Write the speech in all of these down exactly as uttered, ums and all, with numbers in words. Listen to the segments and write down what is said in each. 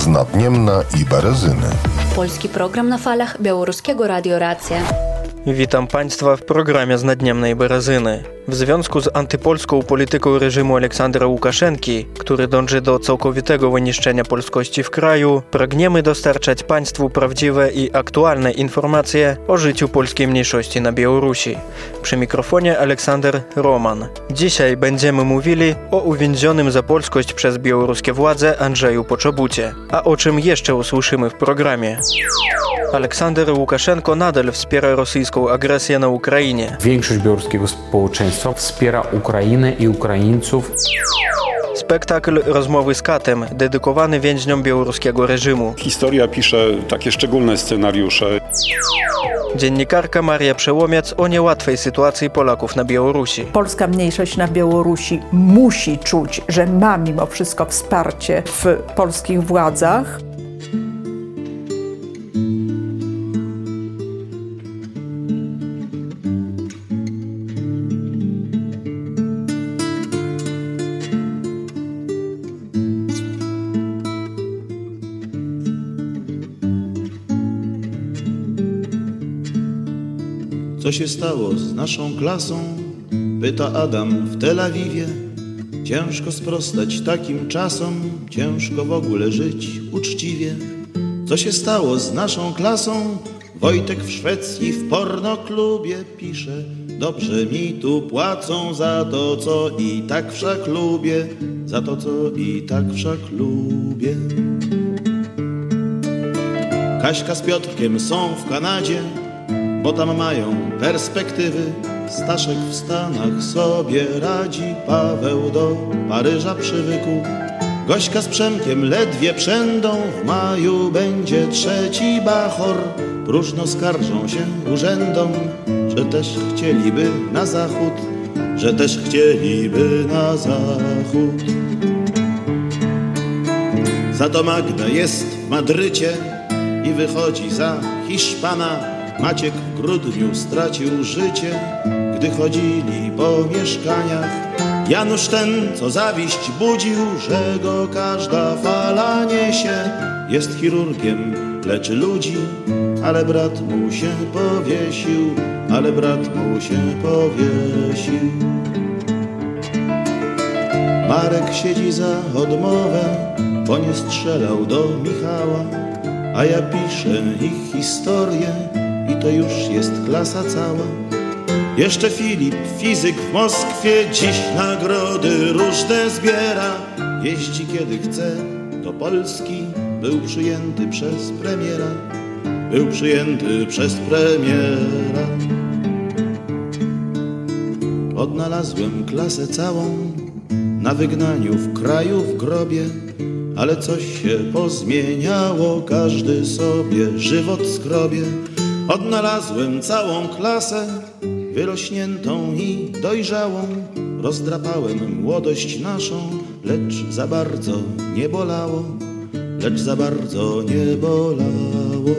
Nadniemna i Berezyny. Polski program na falach Białoruskiego Radio Racja. Witam Państwa w programie z Nadniemnej Berezyny. W związku z antypolską polityką reżimu Aleksandra Łukaszenki, który dąży do całkowitego wyniszczenia polskości w kraju, pragniemy dostarczać Państwu prawdziwe i aktualne informacje o życiu polskiej mniejszości na Białorusi. Przy mikrofonie Aleksander Roman. Dzisiaj będziemy mówili o uwięzionym za polskość przez białoruskie władze Andrzeju Poczobucie. A o czym jeszcze usłyszymy w programie? Aleksander Łukaszenko nadal wspiera rosyjską agresję na Ukrainie. Większość białoruskiego społeczeństwa wspiera Ukrainę i Ukraińców. Spektakl Rozmowy z katem, dedykowany więźniom białoruskiego reżimu. Historia pisze takie szczególne scenariusze. Dziennikarka Maria Przełomiec o niełatwej sytuacji Polaków na Białorusi. Polska mniejszość na Białorusi musi czuć, że ma mimo wszystko wsparcie w polskich władzach. Co się stało z naszą klasą? Pyta Adam w Tel Awiwie. Ciężko sprostać takim czasom, ciężko w ogóle żyć uczciwie. Co się stało z naszą klasą? Wojtek w Szwecji w pornoklubie pisze. Dobrze mi tu płacą za to, co i tak wszak lubię, za to, co i tak wszak lubię. Kaśka z Piotrkiem są w Kanadzie, bo tam mają perspektywy. Staszek w Stanach sobie radzi, Paweł do Paryża przywykł. Gośka z Przemkiem ledwie przędą, w maju będzie trzeci bachor. Próżno skarżą się urzędom, że też chcieliby na zachód, że też chcieliby na zachód. Za to Magda jest w Madrycie i wychodzi za Hiszpana. Maciek w grudniu stracił życie, gdy chodzili po mieszkaniach. Janusz ten, co zawiść budził, że go każda fala niesie. Jest chirurgiem, leczy ludzi, ale brat mu się powiesił, ale brat mu się powiesił. Marek siedzi za odmowę, bo nie strzelał do Michała, a ja piszę ich historię i to już jest klasa cała. Jeszcze Filip, fizyk w Moskwie, dziś nagrody różne zbiera. Jeździ kiedy chce do Polski, był przyjęty przez premiera, był przyjęty przez premiera. Odnalazłem klasę całą na wygnaniu w kraju w grobie, ale coś się pozmieniało, każdy sobie żywot skrobie. Odnalazłem całą klasę, wyrośniętą i dojrzałą. Rozdrapałem młodość naszą, lecz za bardzo nie bolało, lecz za bardzo nie bolało.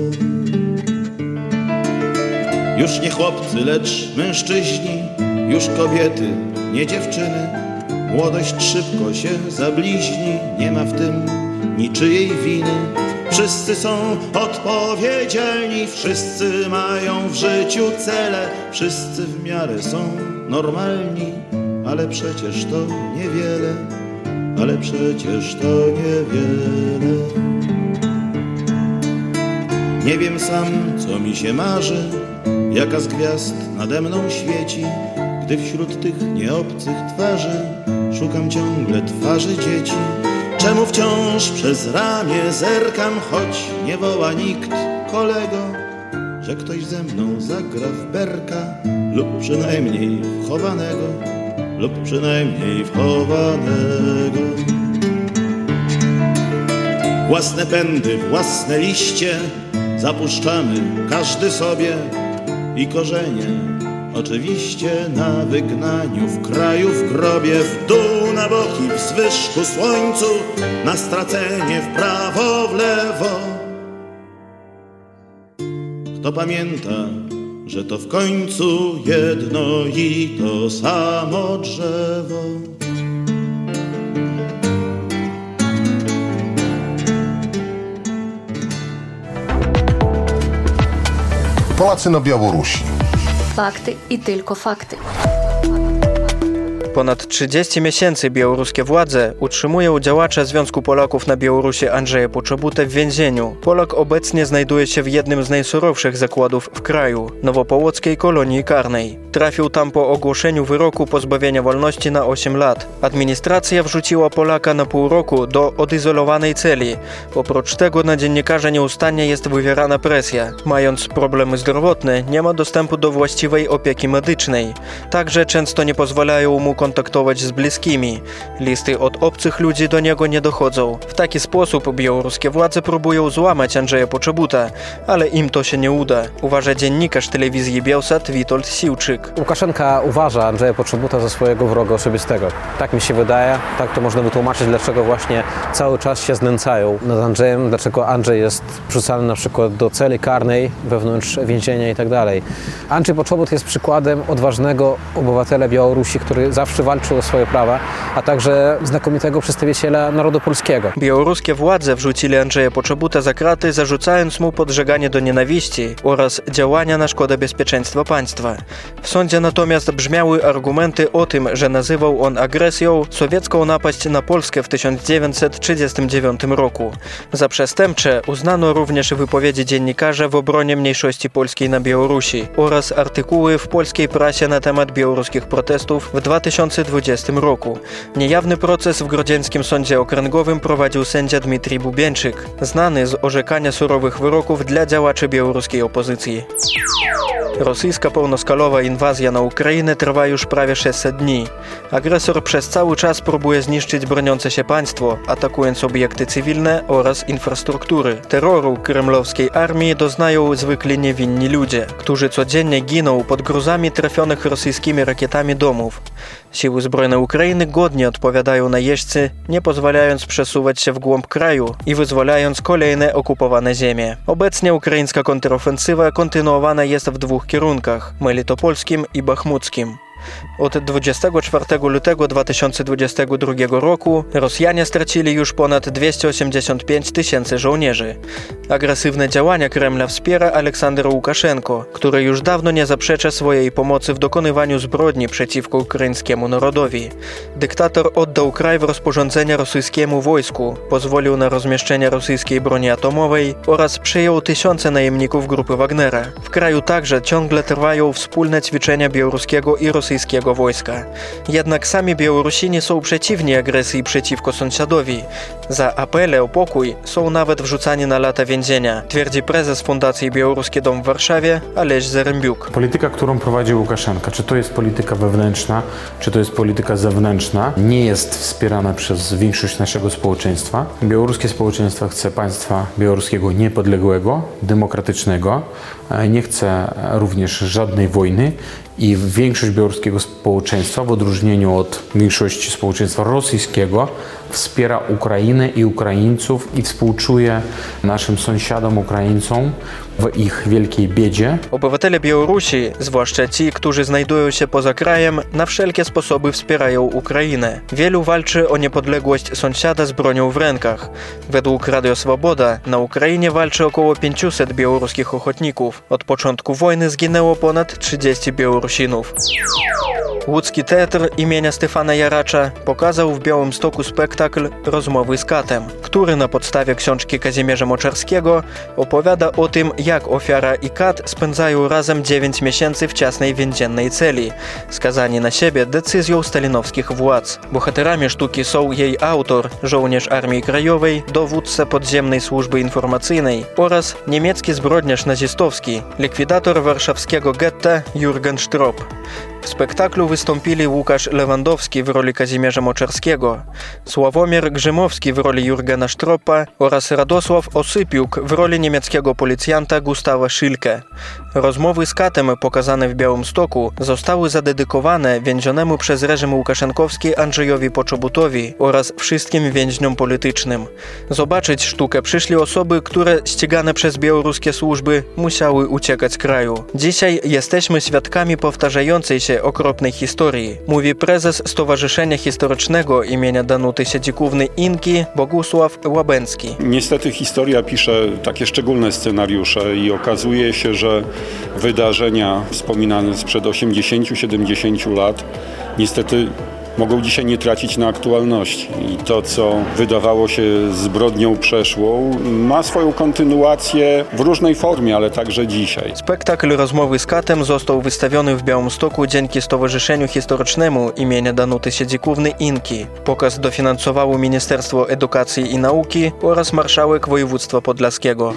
Już nie chłopcy, lecz mężczyźni, już kobiety, nie dziewczyny. Młodość szybko się zabliźni, nie ma w tym niczyjej winy. Wszyscy są odpowiedzialni, wszyscy mają w życiu cele, wszyscy w miarę są normalni, ale przecież to niewiele, ale przecież to niewiele. Nie wiem sam, co mi się marzy, jaka z gwiazd nade mną świeci, gdy wśród tych nieobcych twarzy szukam ciągle twarzy dzieci. Czemu wciąż przez ramię zerkam, choć nie woła nikt kolego, że ktoś ze mną zagra w berka lub przynajmniej w chowanego, lub przynajmniej w chowanego. Własne pędy, własne liście zapuszczamy każdy sobie i korzenie oczywiście na wygnaniu, w kraju w grobie, w dół na boki, w zwyżku słońcu, na stracenie w prawo, w lewo. Kto pamięta, że to w końcu jedno i to samo drzewo. Polacy na Białorusi. Fakty i tylko fakty. Ponad trzydzieści miesięcy białoruskie władze utrzymują działacza Związku Polaków na Białorusi Andrzeja Poczobutę w więzieniu. Polak obecnie znajduje się w jednym z najsurowszych zakładów w kraju – Nowopołockiej kolonii karnej. Trafił tam po ogłoszeniu wyroku pozbawienia wolności na osiem lat. Administracja wrzuciła Polaka na pół roku do odizolowanej celi. Oprócz tego na dziennikarza nieustannie jest wywierana presja. Mając problemy zdrowotne, nie ma dostępu do właściwej opieki medycznej. Także często nie pozwalają mu kontaktować z bliskimi. Listy od obcych ludzi do niego nie dochodzą. W taki sposób białoruskie władze próbują złamać Andrzeja Poczobuta, ale im to się nie uda, uważa dziennikarz telewizji Bielsat Witold Siłczyk. Łukaszenka uważa Andrzeja Poczobuta za swojego wroga osobistego. Tak mi się wydaje, tak to można wytłumaczyć, dlaczego właśnie cały czas się znęcają nad Andrzejem, dlaczego Andrzej jest wrzucany na przykład do celi karnej, wewnątrz więzienia i tak dalej. Andrzej Poczobut jest przykładem odważnego obywatela Białorusi, który zawsze walczył o swoje prawa, a także znakomitego przedstawiciela narodu polskiego. Białoruskie władze wrzucili Andrzeja Poczobuta za kraty, zarzucając mu podżeganie do nienawiści oraz działania na szkodę bezpieczeństwa państwa. W sądzie natomiast brzmiały argumenty o tym, że nazywał on agresją sowiecką napaść na Polskę w tysiąc dziewięćset trzydziestym dziewiątym roku. Za przestępcze uznano również wypowiedzi dziennikarza w obronie mniejszości polskiej na Białorusi oraz artykuły w polskiej prasie na temat białoruskich protestów w dwa tysiące dwudziestym roku. Niejawny proces w Grodzieńskim Sądzie Okręgowym prowadził sędzia Dmitrij Bubieńczyk, znany z orzekania surowych wyroków dla działaczy białoruskiej opozycji. Rosyjska pełnoskalowa inwazja na Ukrainę trwa już prawie sześćset dni. Agresor przez cały czas próbuje zniszczyć broniące się państwo, atakując obiekty cywilne oraz infrastruktury. Terroru kremlowskiej armii doznają zwykli niewinni ludzie, którzy codziennie giną pod gruzami trafionych rosyjskimi rakietami domów. Siły zbrojne Ukrainy godnie odpowiadają najeźdźcy, nie pozwalając przesuwać się w głąb kraju i wyzwalając kolejne okupowane ziemie. Obecnie ukraińska kontrofensywa kontynuowana jest w dwóch kierunkach – melitopolskim i bachmuckim. Od dwudziestego czwartego lutego dwa tysiące dwudziestego drugiego roku Rosjanie stracili już ponad dwieście osiemdziesiąt pięć tysięcy żołnierzy. Agresywne działania Kremla wspiera Aleksander Łukaszenko, który już dawno nie zaprzecza swojej pomocy w dokonywaniu zbrodni przeciwko ukraińskiemu narodowi. Dyktator oddał kraj w rozporządzenie rosyjskiemu wojsku, pozwolił na rozmieszczenie rosyjskiej broni atomowej oraz przyjął tysiące najemników grupy Wagnera. W kraju także ciągle trwają wspólne ćwiczenia białoruskiego i rosyjskiego rosyjskiego wojska. Jednak sami Białorusini są przeciwni agresji przeciwko sąsiadowi. Za apele o pokój są nawet wrzucani na lata więzienia, twierdzi prezes Fundacji Białoruskie Dom w Warszawie Aleś Zarembiuk. Polityka, którą prowadzi Łukaszenka, czy to jest polityka wewnętrzna, czy to jest polityka zewnętrzna, nie jest wspierana przez większość naszego społeczeństwa. Białoruskie społeczeństwo chce państwa białoruskiego niepodległego, demokratycznego, nie chce również żadnej wojny i większość białoruskiego społeczeństwa, w odróżnieniu od większości społeczeństwa rosyjskiego, wspiera Ukrainę i Ukraińców i współczuje naszym sąsiadom Ukraińcom w ich wielkiej biedzie. Obywatele Białorusi, zwłaszcza ci, którzy znajdują się poza krajem, na wszelkie sposoby wspierają Ukrainę. Wielu walczy o niepodległość sąsiada z bronią w rękach. Według Radio Swoboda na Ukrainie walczy około pięciuset białoruskich ochotników. Od początku wojny zginęło ponad trzydziestu Białorusinów. Łódzki Teatr imienia Stefana Jaracza pokazał w Białymstoku spektakl Rozmowy z katem, który na podstawie książki Kazimierza Moczarskiego opowiada o tym, jak ofiara i kat spędzają razem dziewięć miesięcy w ciasnej więziennej celi, skazani na siebie decyzją stalinowskich władz. Bohaterami sztuki są jej autor, żołnierz Armii Krajowej, dowódca podziemnej służby informacyjnej oraz niemiecki zbrodniarz nazistowski, likwidator warszawskiego getta Jurgen Strop. W spektaklu wystąpili Łukasz Lewandowski w roli Kazimierza Moczarskiego, Sławomir Grzymowski w roli Jurgena Stropa oraz Radosław Osypiuk w roli niemieckiego policjanta Gustawa Szylke. Rozmowy z katem pokazane w Białymstoku zostały zadedykowane więzionemu przez reżim łukaszenkowski Andrzejowi Poczobutowi oraz wszystkim więźniom politycznym. Zobaczyć sztukę przyszli osoby, które ścigane przez białoruskie służby musiały uciekać z kraju. Dzisiaj jesteśmy świadkami powtarzającej się czasie okropnej historii, mówi prezes Stowarzyszenia Historycznego imienia Danuty Siedzikówny Inki Bogusław Łabęcki. Niestety historia pisze takie szczególne scenariusze i okazuje się, że wydarzenia wspominane sprzed osiemdziesięciu siedemdziesięciu lat niestety mogą dzisiaj nie tracić na aktualności. I to, co wydawało się zbrodnią przeszłą, ma swoją kontynuację w różnej formie, ale także dzisiaj. Spektakl Rozmowy z katem został wystawiony w Białymstoku dzięki Stowarzyszeniu Historycznemu imienia Danuty Siedzikówny Inki. Pokaz dofinansowało Ministerstwo Edukacji i Nauki oraz marszałek województwa podlaskiego.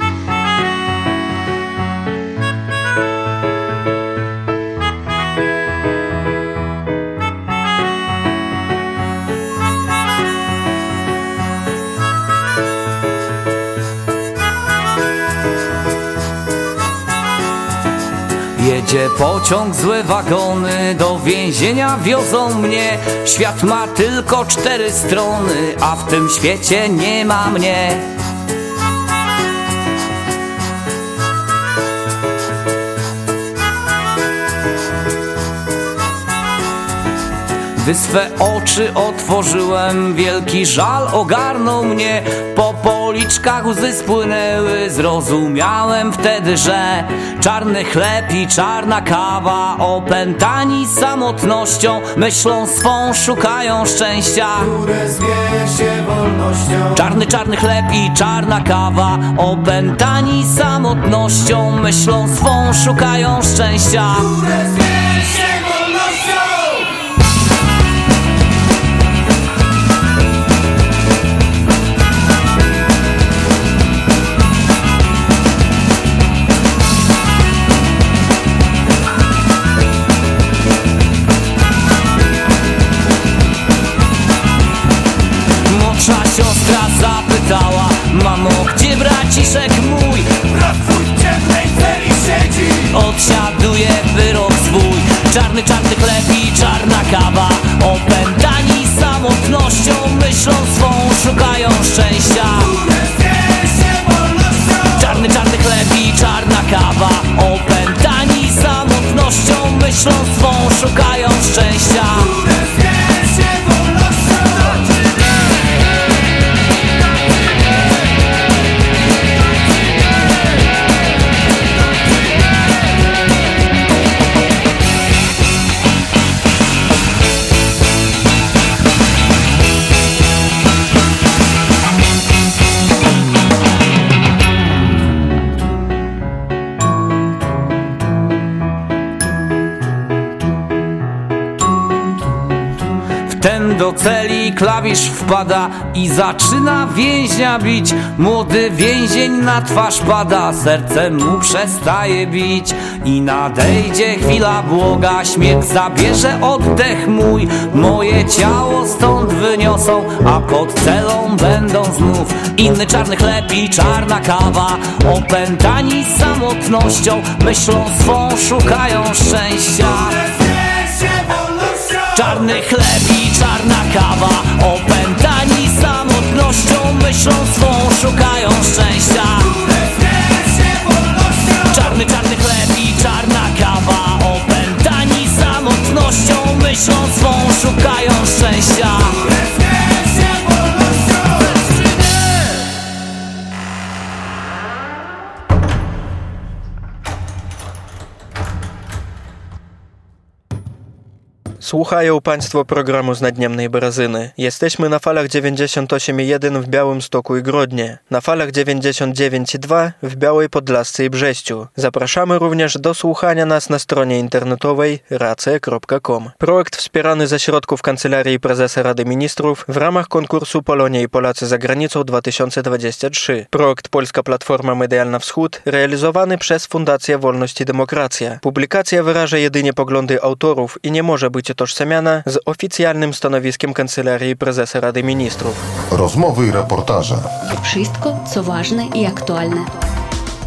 Jedzie pociąg, złe wagony, do więzienia wiozą mnie. Świat ma tylko cztery strony, a w tym świecie nie ma mnie. Gdy swe oczy otworzyłem, wielki żal ogarnął mnie. Po policzkach łzy spłynęły, zrozumiałem wtedy, że czarny chleb i czarna kawa, opętani samotnością, myślą swą szukają szczęścia, które zwie się wolnością. Czarny, czarny chleb i czarna kawa, opętani samotnością, myślą swą szukają szczęścia, które zwie się wolnością. Młodsza siostra zapytała: mamo, gdzie braciszek mój? Brat twój w ciemnej celi siedzi, odsiaduje wyrok swój. Czarny, czarny chleb i czarna kawa, opętani samotnością, myślą swą szukają szczęścia, które zwie się wolnością. Czarny, czarny chleb i czarna kawa, opętani samotnością, myślą swą szukają szczęścia, które zwie się wolnością. Ten do celi klawisz wpada i zaczyna więźnia bić. Młody więzień na twarz pada, serce mu przestaje bić. I nadejdzie chwila błoga, śmierć zabierze oddech mój. Moje ciało stąd wyniosą, a pod celą będą znów inny czarny chleb i czarna kawa, opętani samotnością, myślą swą szukają szczęścia. Czarny chleb i czarna kawa, opętani samotnością, myślą swą szukają szczęścia. Czarny, czarny chleb i czarna kawa, opętani samotnością, myślą swą szukają szczęścia. Słuchają Państwo programu z Nadniemnej Barazyny. Jesteśmy na falach dziewięćdziesiąt osiem i jeden w Białymstoku i Grodnie, na falach dziewięćdziesiąt dziewięć i dwa w Białej Podlasce i Brześciu. Zapraszamy również do słuchania nas na stronie internetowej race kropka com. Projekt wspierany ze środków Kancelarii Prezesa Rady Ministrów w ramach konkursu Polonia i Polacy za granicą dwa tysiące dwudziesty trzeci. Projekt Polska Platforma Medialna Wschód realizowany przez Fundację Wolność i Demokracja. Publikacja wyraża jedynie poglądy autorów i nie może być tożsamiana z oficjalnym stanowiskiem Kancelarii Prezesa Rady Ministrów. Rozmowy i reportaże. Wszystko, co ważne i aktualne.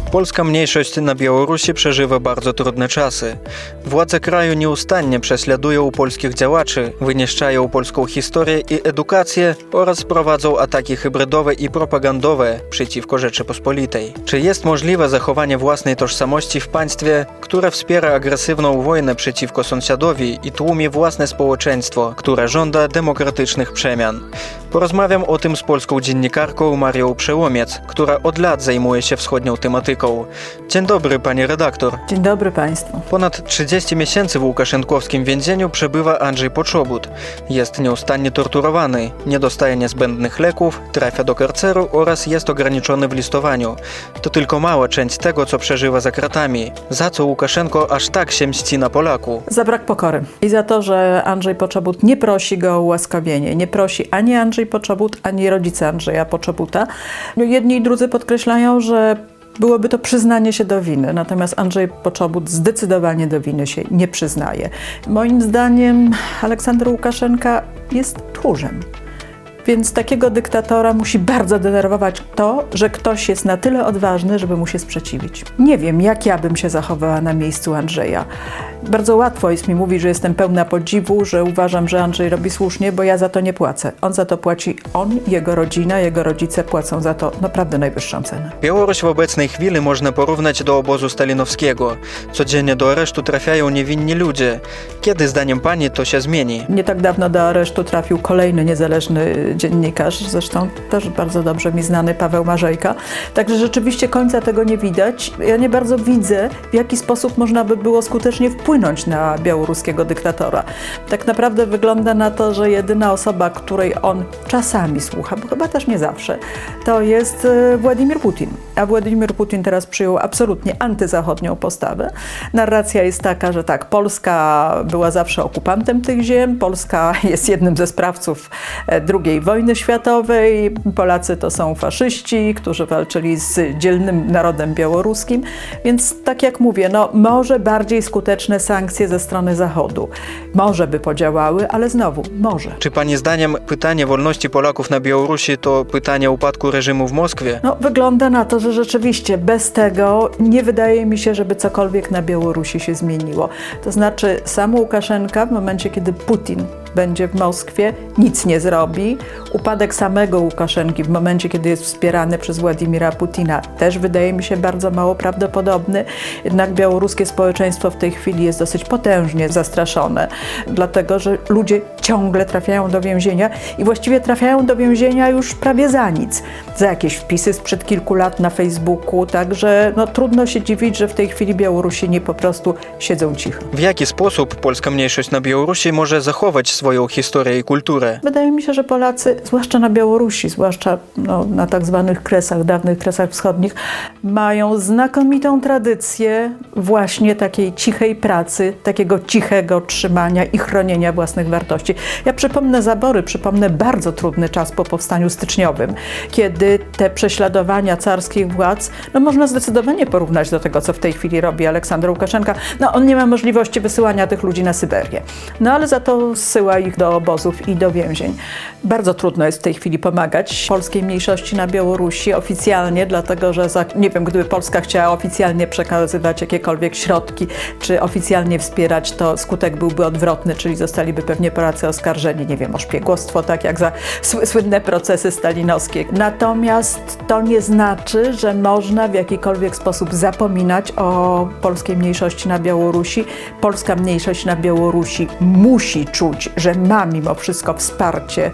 Polska mniejszość na Białorusi przeżywa bardzo trudne czasy. Władze kraju nieustannie prześladują polskich działaczy, wyniszczają polską historię i edukację oraz prowadzą ataki hybrydowe i propagandowe przeciwko Rzeczypospolitej. Czy jest możliwe zachowanie własnej tożsamości w państwie, które wspiera agresywną wojnę przeciwko sąsiadowi i tłumi własne społeczeństwo, które żąda demokratycznych przemian? Porozmawiam o tym z polską dziennikarką Marią Przełomiec, która od lat zajmuje się wschodnią tematyką. Dzień dobry, pani redaktor. Dzień dobry państwu. Ponad trzydzieści miesięcy w łukaszenkowskim więzieniu przebywa Andrzej Poczobut. Jest nieustannie torturowany, nie dostaje niezbędnych leków, trafia do karceru oraz jest ograniczony w listowaniu. To tylko mała część tego, co przeżywa za kratami. Za co Łukaszenko aż tak się mści na Polaku? Za brak pokory. I za to, że Andrzej Poczobut nie prosi go o ułaskawienie. Nie prosi ani Andrzej Poczobut, ani rodzice Andrzeja Poczobuta. Jedni i drudzy podkreślają, że byłoby to przyznanie się do winy, natomiast Andrzej Poczobut zdecydowanie do winy się nie przyznaje. Moim zdaniem Aleksander Łukaszenka jest tchórzem. Więc takiego dyktatora musi bardzo denerwować to, że ktoś jest na tyle odważny, żeby mu się sprzeciwić. Nie wiem, jak ja bym się zachowała na miejscu Andrzeja. Bardzo łatwo jest mi mówić, że jestem pełna podziwu, że uważam, że Andrzej robi słusznie, bo ja za to nie płacę. On za to płaci, on, jego rodzina, jego rodzice płacą za to naprawdę najwyższą cenę. Białoruś w obecnej chwili można porównać do obozu stalinowskiego. Codziennie do aresztu trafiają niewinni ludzie. Kiedy zdaniem pani to się zmieni? Nie tak dawno do aresztu trafił kolejny niezależny dziennikarz, zresztą też bardzo dobrze mi znany Paweł Marzejka. Także rzeczywiście końca tego nie widać. Ja nie bardzo widzę, w jaki sposób można by było skutecznie wpłynąć na białoruskiego dyktatora. Tak naprawdę wygląda na to, że jedyna osoba, której on czasami słucha, bo chyba też nie zawsze, to jest Władimir Putin. A Władimir Putin teraz przyjął absolutnie antyzachodnią postawę. Narracja jest taka, że tak, Polska była zawsze okupantem tych ziem, Polska jest jednym ze sprawców drugiej wojny światowej, Polacy to są faszyści, którzy walczyli z dzielnym narodem białoruskim, więc tak jak mówię, no może bardziej skuteczne sankcje ze strony Zachodu. Może by podziałały, ale znowu, może. Czy pani zdaniem pytanie wolności Polaków na Białorusi to pytanie upadku reżimu w Moskwie? No wygląda na to, że rzeczywiście bez tego nie wydaje mi się, żeby cokolwiek na Białorusi się zmieniło. To znaczy sam Łukaszenka w momencie, kiedy Putin będzie w Moskwie, nic nie zrobi. Upadek samego Łukaszenki w momencie, kiedy jest wspierany przez Władimira Putina, też wydaje mi się bardzo mało prawdopodobny. Jednak białoruskie społeczeństwo w tej chwili jest dosyć potężnie zastraszone, dlatego że ludzie ciągle trafiają do więzienia i właściwie trafiają do więzienia już prawie za nic. Za jakieś wpisy sprzed kilku lat na Facebooku, także no, trudno się dziwić, że w tej chwili Białorusini po prostu siedzą cicho. W jaki sposób polska mniejszość na Białorusi może zachować swoją historię i kulturę? Wydaje mi się, że Polacy, zwłaszcza na Białorusi, zwłaszcza no, na tak zwanych Kresach, dawnych Kresach Wschodnich, mają znakomitą tradycję właśnie takiej cichej pracy, takiego cichego trzymania i chronienia własnych wartości. Ja przypomnę zabory, przypomnę bardzo trudny czas po powstaniu styczniowym, kiedy te prześladowania carskich władz, no można zdecydowanie porównać do tego, co w tej chwili robi Aleksander Łukaszenka. No on nie ma możliwości wysyłania tych ludzi na Syberię, no ale za to zsyła ich do obozów i do więzień. Bardzo trudno jest w tej chwili pomagać polskiej mniejszości na Białorusi oficjalnie, dlatego że, za, nie wiem, gdyby Polska chciała oficjalnie przekazywać jakiekolwiek środki, czy oficjalnie wspierać, to skutek byłby odwrotny, czyli zostaliby pewnie Polacy oskarżeni, nie wiem, o szpiegostwo, tak jak za słynne procesy stalinowskie. Natomiast to nie znaczy, że można w jakikolwiek sposób zapominać o polskiej mniejszości na Białorusi. Polska mniejszość na Białorusi musi czuć, że ma mimo wszystko wsparcie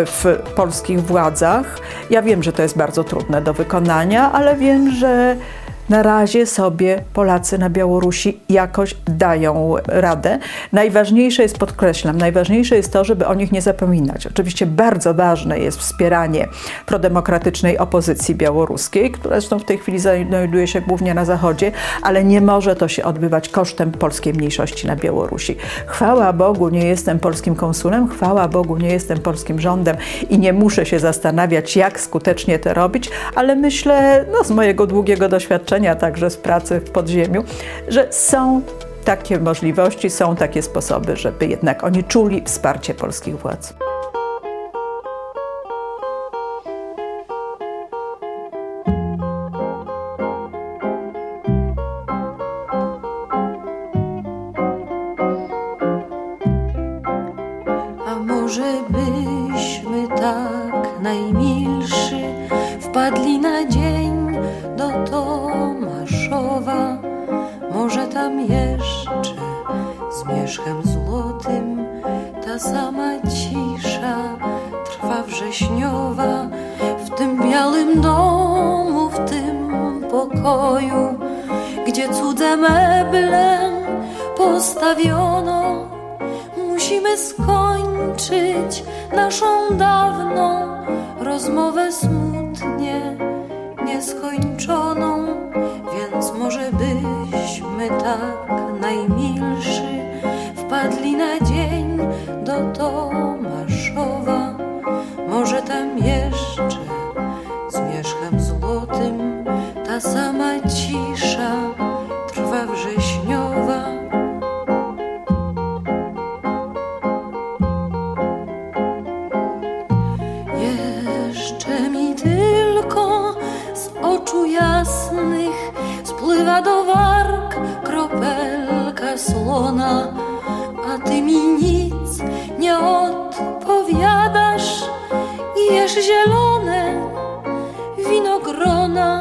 w polskich władzach. Ja wiem, że to jest bardzo trudne do wykonania, ale wiem, że na razie sobie Polacy na Białorusi jakoś dają radę. Najważniejsze jest, podkreślam, najważniejsze jest to, żeby o nich nie zapominać. Oczywiście bardzo ważne jest wspieranie prodemokratycznej opozycji białoruskiej, która zresztą w tej chwili znajduje się głównie na Zachodzie, ale nie może to się odbywać kosztem polskiej mniejszości na Białorusi. Chwała Bogu, nie jestem polskim konsulem, chwała Bogu, nie jestem polskim rządem i nie muszę się zastanawiać, jak skutecznie to robić, ale myślę, no z mojego długiego doświadczenia, a także z pracy w podziemiu, że są takie możliwości, są takie sposoby, żeby jednak oni czuli wsparcie polskich władz. najmilszy wpadli na dzień do Tomaszowa. Może tam jeszcze zmierzchem złotym ta sama cisza trwa wrześniowa. W tym białym domu, w tym pokoju, gdzie cudze meble postawiono, musimy skończyć naszą dawną rozmowę smutnie nieskończoną. Więc może byśmy tak najmilszy wpadli na dzień do Tomaszowa. Może tam jeszcze zmierzchem złotym ta sama cisza trwa wrześniowa. Jeszcze mi tylko z oczu jasnych spływa do warg kropelka słona, a ty mi nic nie odpowiadasz i jesz zielone winogrona.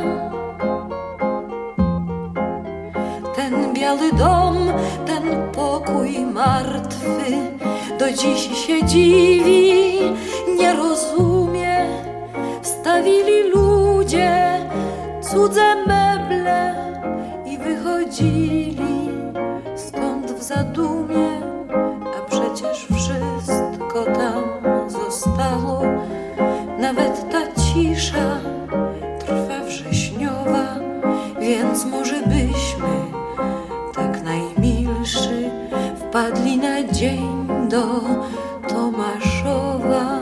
Ten biały dom, ten pokój martwy do dziś się dziwi, nie rozumie. Wstawili ludzie cudze meble i wychodzili stąd w zadumie, a przecież wszystko tam zostało. Nawet ta cisza trwa wrześniowa, więc może byśmy tak najmilszy wpadli na dzień do Tomaszowa.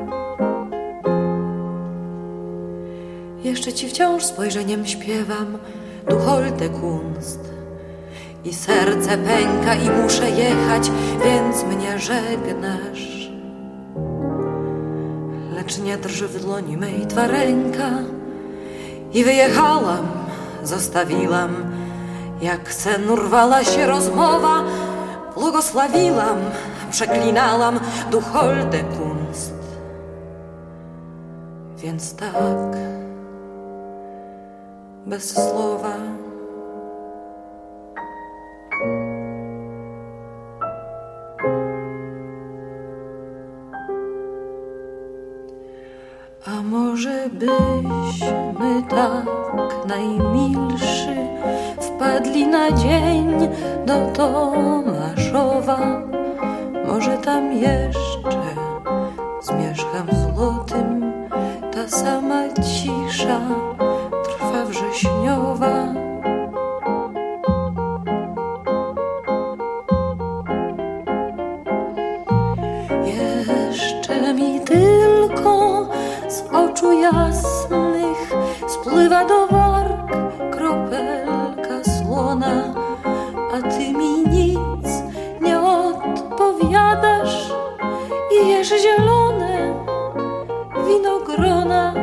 Jeszcze ci wciąż spojrzeniem śpiewam du holte Kunst i serce pęka i muszę jechać, więc mnie żegnasz. Lecz nie drży w dłoni mej twa ręka i wyjechałam, zostawiłam, jak sen urwała się rozmowa. Błogosławiłam, przeklinałam du holte Kunst. Więc tak, bez słowa. A może byśmy tak najmilszy wpadli na dzień do Tomaszowa. Może tam jeszcze zmierzchem złotym ta sama cisza trwa wrześniowa. Jeszcze mi tylko z oczu jasnych spływa do warg kropelka słona, a ty mi nic nie odpowiadasz i jesz zielone winogrona.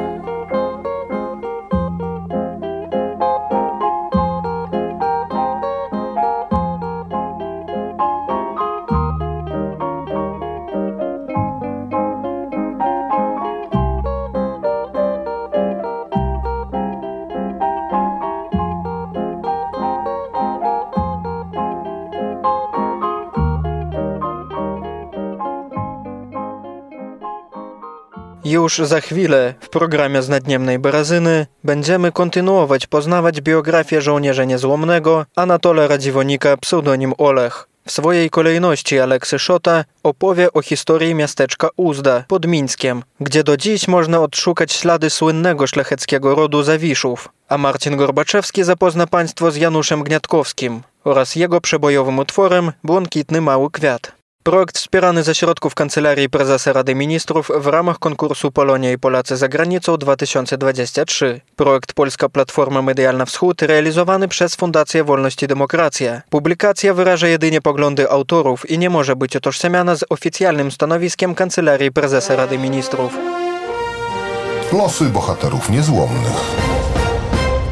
Już za chwilę w programie z Nadniemnej Berazyny będziemy kontynuować poznawać biografię żołnierza niezłomnego Anatola Radziwonika, pseudonim Olech. W swojej kolejności Aleksy Szota opowie o historii miasteczka Uzda pod Mińskiem, gdzie do dziś można odszukać ślady słynnego szlacheckiego rodu Zawiszów, a Marcin Gorbaczewski zapozna Państwo z Januszem Gniatkowskim oraz jego przebojowym utworem Błękitny Mały Kwiat. Projekt wspierany ze środków Kancelarii Prezesa Rady Ministrów w ramach konkursu Polonia i Polacy za granicą dwa tysiące dwudziesty trzeci. Projekt Polska Platforma Medialna Wschód realizowany przez Fundację Wolność i Demokracja. Publikacja wyraża jedynie poglądy autorów i nie może być utożsamiana z oficjalnym stanowiskiem Kancelarii Prezesa Rady Ministrów. Losy bohaterów niezłomnych. W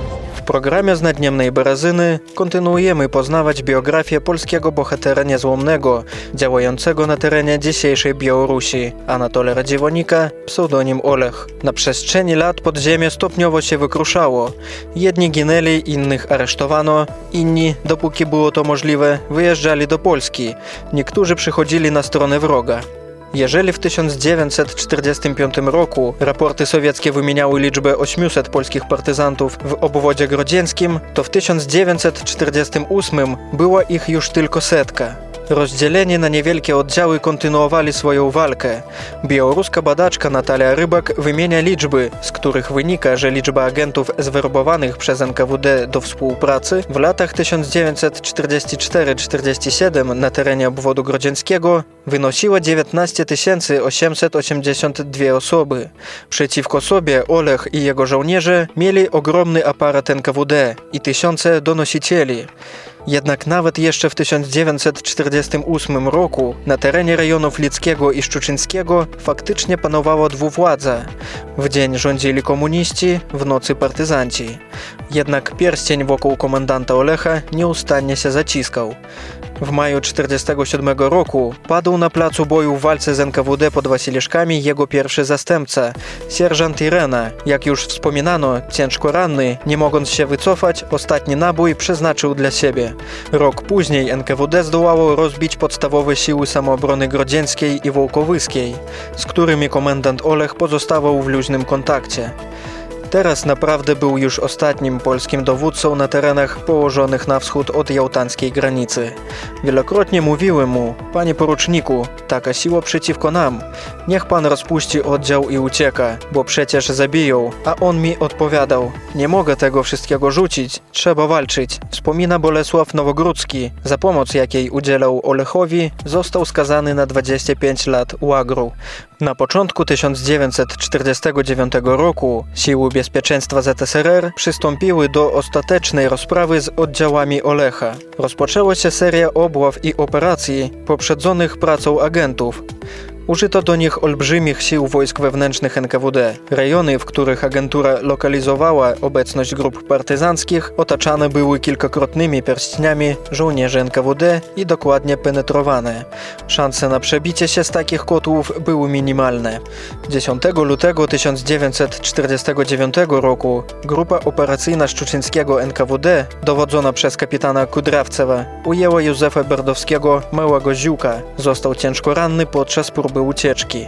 programie z Nadniemnej Berazyny kontynuujemy poznawać biografię polskiego bohatera niezłomnego, działającego na terenie dzisiejszej Białorusi, Anatola Radziwonika, pseudonim Olech. Na przestrzeni lat podziemie stopniowo się wykruszało. Jedni ginęli, innych aresztowano, inni, dopóki było to możliwe, wyjeżdżali do Polski. Niektórzy przychodzili na stronę wroga. Jeżeli w tysiąc dziewięćset czterdziestym piątym roku raporty sowieckie wymieniały liczbę ośmiuset polskich partyzantów w obwodzie grodzieńskim, to w tysiąc dziewięćset czterdziestym ósmym była ich już tylko setka. Rozdzieleni na niewielkie oddziały kontynuowali swoją walkę. Białoruska badaczka Natalia Rybak wymienia liczby, z których wynika, że liczba agentów zwerbowanych przez N K W D do współpracy w latach tysiąc dziewięćset czterdziestym czwartym do czterdziestego siódmego na terenie obwodu grodzieńskiego wynosiła dziewiętnaście tysięcy osiemset osiemdziesiąt dwie osoby. Przeciwko sobie Olech i jego żołnierze mieli ogromny aparat N K W D i tysiące donosicieli. Jednak nawet jeszcze w tysiąc dziewięćset czterdziestym ósmym roku na terenie rejonów Lickiego i Szczuczyńskiego faktycznie panowała dwuwładza. W dzień rządzili komuniści, w nocy partyzanci. Jednak pierścień wokół komendanta Olecha nieustannie się zaciskał. W maju tysiąc dziewięćset czterdziestego siódmego roku padł na placu boju w walce z N K W D pod Wasiliszkami jego pierwszy zastępca, sierżant Irena. Jak już wspominano, ciężko ranny, nie mogąc się wycofać, ostatni nabój przeznaczył dla siebie. Rok później N K W D zdołało rozbić podstawowe siły samoobrony grodzieńskiej i wołkowyskiej, z którymi komendant Olech pozostawał w luźnym kontakcie. Teraz naprawdę był już ostatnim polskim dowódcą na terenach położonych na wschód od jałtańskiej granicy. Wielokrotnie mówiłem mu: panie poruczniku, taka siła przeciwko nam. Niech pan rozpuści oddział i ucieka, bo przecież zabiją. A on mi odpowiadał: nie mogę tego wszystkiego rzucić, trzeba walczyć. Wspomina Bolesław Nowogródzki, za pomoc jakiej udzielał Olechowi, został skazany na dwadzieścia pięć lat łagru. Na początku tysiąc dziewięćset czterdziestego dziewiątego roku siły bezpieczeństwa Z S R R przystąpiły do ostatecznej rozprawy z oddziałami Olecha. Rozpoczęła się seria obław i operacji poprzedzonych pracą agentów. Użyto do nich olbrzymich sił wojsk wewnętrznych N K W D. Rejony, w których agentura lokalizowała obecność grup partyzanckich, otaczane były kilkakrotnymi pierścieniami żołnierzy N K W D i dokładnie penetrowane. Szanse na przebicie się z takich kotłów były minimalne. dziesiątego lutego tysiąc dziewięćset czterdziestego dziewiątego roku grupa operacyjna Szczuczyńskiego N K W D, dowodzona przez kapitana Kudrawcewa, ujęła Józefa Berdowskiego, małego ziółka. Został ciężko ranny podczas próby ucieczki.